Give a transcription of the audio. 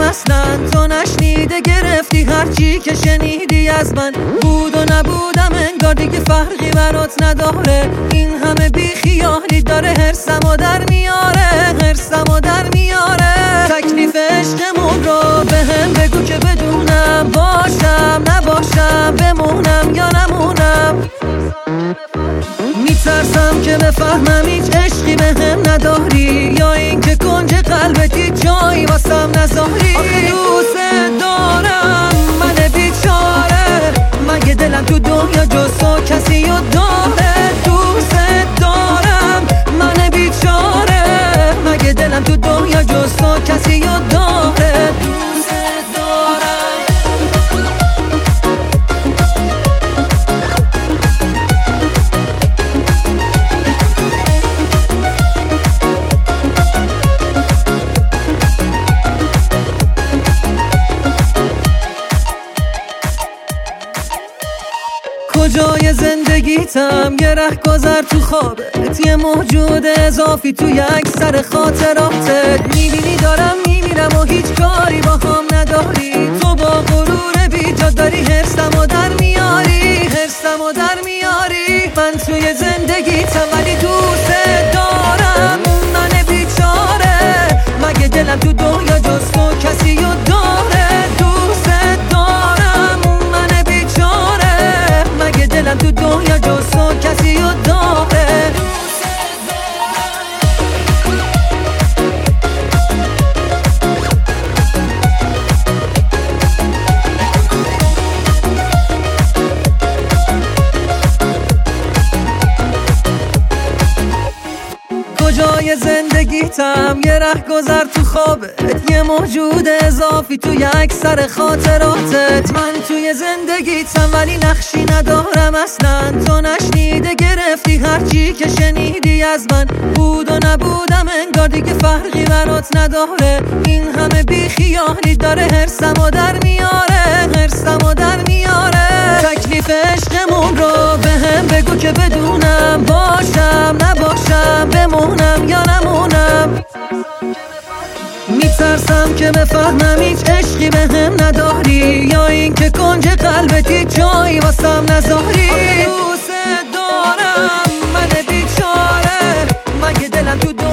اصلا تو نشنیده گرفتی هرچی که شنیدی از من. بود و نبودم انگار دیگه فرقی برات نداره. این همه بی خیالی داره هرسمو در میاره، هرسمو در میاره. تکلیف عشقمون رو به هم بگو که بدونم باشم نباشم، بمونم یا نمونم. میترسم که بفهمم هیچ عشقی به هم نداری، یا این که کنج قلبتی جایی واسم نذاری. آخه دوست دارم من بیچاره، مگه دلم تو دنیا جز تو کسی رو داره؟ دوست دارم من بیچاره، مگه دلم تو دنیا جز تو کسی رو داره؟ دوست دارم. کجای زندگیتم یه رهگذر تو خوابت، یه موجود اضافی توی اکثر خاطراتت. میبینی دارم میمیرم و هیچ کاری با هم نداری. تو با غرور بیجا داری هرسمو در میاری، هرسمو در میاری. من توی زندگیتم ولی دوست دارم من بیچاره، مگه دلم تو دنیا جز تو کسی رو داره؟ دوست دارم من بیچاره، مگه دلم تو دنیا جز تو کسی رو داره؟ کجای زندگیتم یه رهگذر تو خوابت، یه موجود اضافی توی اکثر خاطراتت. من توی زندگیتم ولی نقشی ندارم اصلا. تو نشنیده گرفتی هرچی که شنیدی از من. بود و نبودم انگار دیگه فرقی برات نداره. این همه بی خیالی داره هرسمو در میاره، هرسمو در میاره. تکلیف عشقمون رو به هم بگو که بدونم باشم نباشم، بمونم یا نمونم. میترسم که بفهمم هیچ عشقی به هم نداری، یا این که کنج قلبتی جایی واسم نذاری. دوست دارم من بیچاره، مگه دلم تو